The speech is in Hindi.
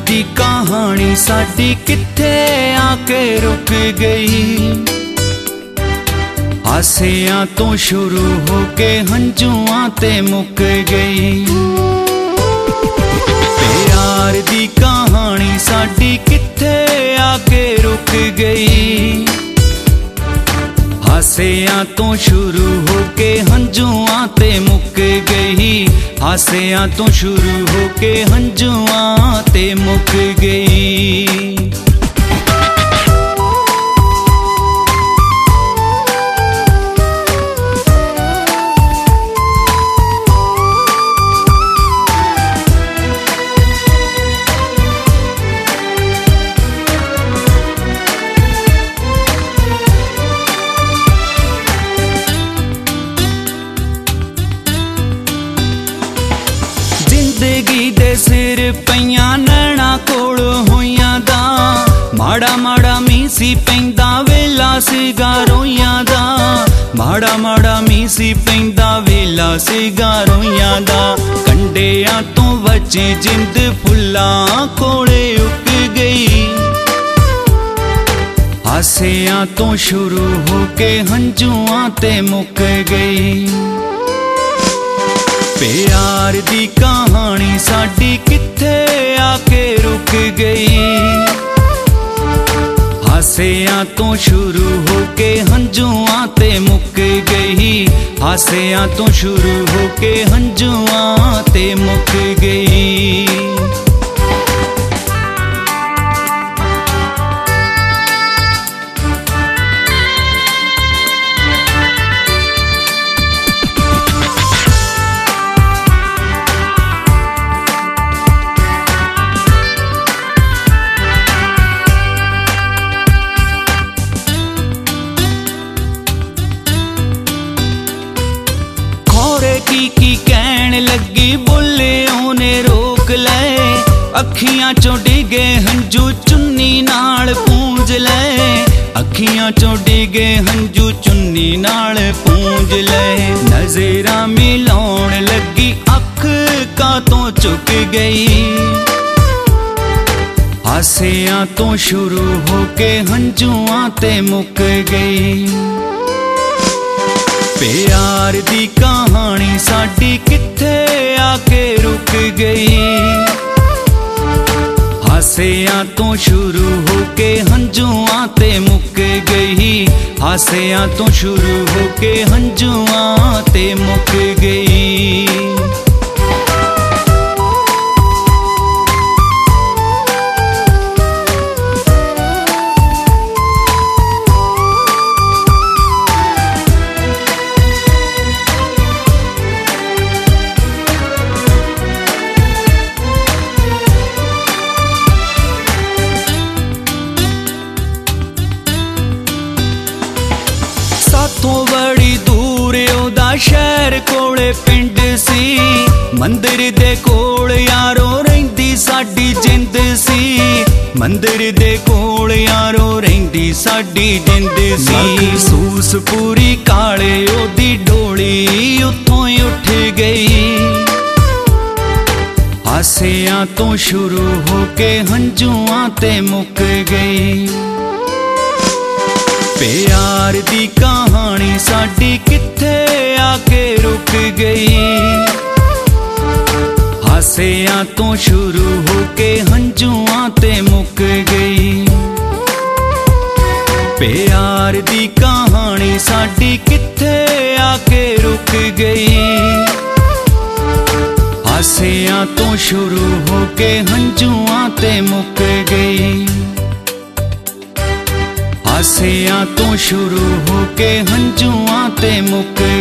दी कहानी साडी किथे आके रुक गई। हासियां तो शुरू होके हंजुआं ते मुक गई। प्यार दी कहानी साडी किथे आके रुक गई। हासियां तो शुरू होके हंजुआं ते मुक गई। हासियां तो शुरू होके हंजुआं ते मुक गई। जिंदगी दे सिर पईयां नैना कोल होइयां दा। माड़ा माड़ा मीं सी पैंदा वेला सीगा रोइयां दा। माड़ा माड़ा मीं सी पैंदा वेला सीगा रोइयां दा। कंडियां तो बचे जिंद फुल्लां कोले उक गई। हासियां तो शुरू होके हंजुआं ते मुक गई। प्यार दी कहानी साडी किथे आके रुक गई। हासियां तो शुरू होके हंजुआं ते मुक गई। हासियां तो शुरू होके हंजुआं ते मुक गई। की कहन लगी बोले ओने रोक ले। अखियां चों डिगे हंजू चुन्नी नाल पूंज ले। अखियां चों डिगे हंजू चुन्नी नाल पूंज ले। नजरां मिलाउण लगी अख का तो चुक गई। हासियां तो शुरू होके हंजुआं ते मुक गई। प्यार दी कहानी साडी किथे आके रुक गई। हासियां तो शुरू होके हंजुआं ते मुक गई। हासियां तो शुरू होके हंजुआं ते मुक गई। साथों बड़ी दूर ओदा शहर कोले पिंड सी। मंदिर दे कोल यारो रहिंदी साडी जिंद सी। मंदिर दे कोल यारो रहिंदी साडी जिंद सी। महसूस पूरी काले ओदी डोली उत्थों उठ गई। हासियां तो शुरू होके हंजुआं ते मुक गई। प्यार दी कहानी साडी किथे आके रुक गई। हासियां तो शुरू होके हंजुआं ते मुक गई। प्यार दी कहानी साडी किथे आके रुक गई। हासियां तो शुरू होके हंजुआं ते मुक गई। हासियां तो शुरू होके हंजुआं ते मुक